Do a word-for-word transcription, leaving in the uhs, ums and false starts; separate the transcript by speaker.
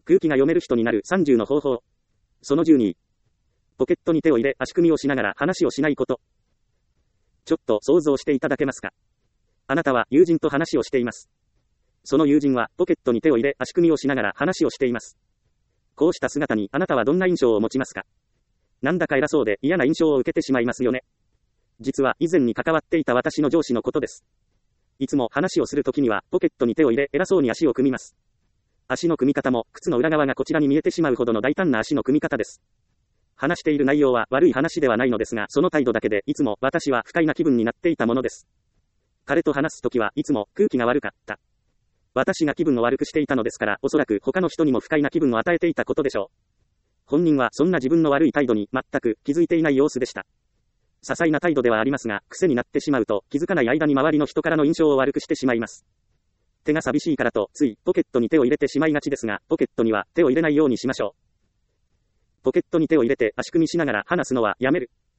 Speaker 1: 空気が読める人になるさんじゅうの方法。そのじゅうに。ポケットに手を入れ足組みをしながら話をしないこと。ちょっと想像していただけますか？あなたは友人と話をしています。その友人はポケットに手を入れ足組みをしながら話をしています。こうした姿にあなたはどんな印象を持ちますか？なんだか偉そうで嫌な印象を受けてしまいますよね。実は以前に関わっていた私の上司のことです。いつも話をするときにはポケットに手を入れ偉そうに足を組みます。足の組み方も靴の裏側がこちらに見えてしまうほどの大胆な足の組み方です。話している内容は悪い話ではないのですが、その態度だけでいつも私は不快な気分になっていたものです。彼と話すときはいつも空気が悪かった。私が気分を悪くしていたのですから、おそらく他の人にも不快な気分を与えていたことでしょう。本人はそんな自分の悪い態度に全く気づいていない様子でした。些細な態度ではありますが、癖になってしまうと気づかない間に周りの人からの印象を悪くしてしまいます。手が寂しいからとついポケットに手を入れてしまいがちですが、ポケットには手を入れないようにしましょう。ポケットに手を入れて足組みしながら話すのはやめる。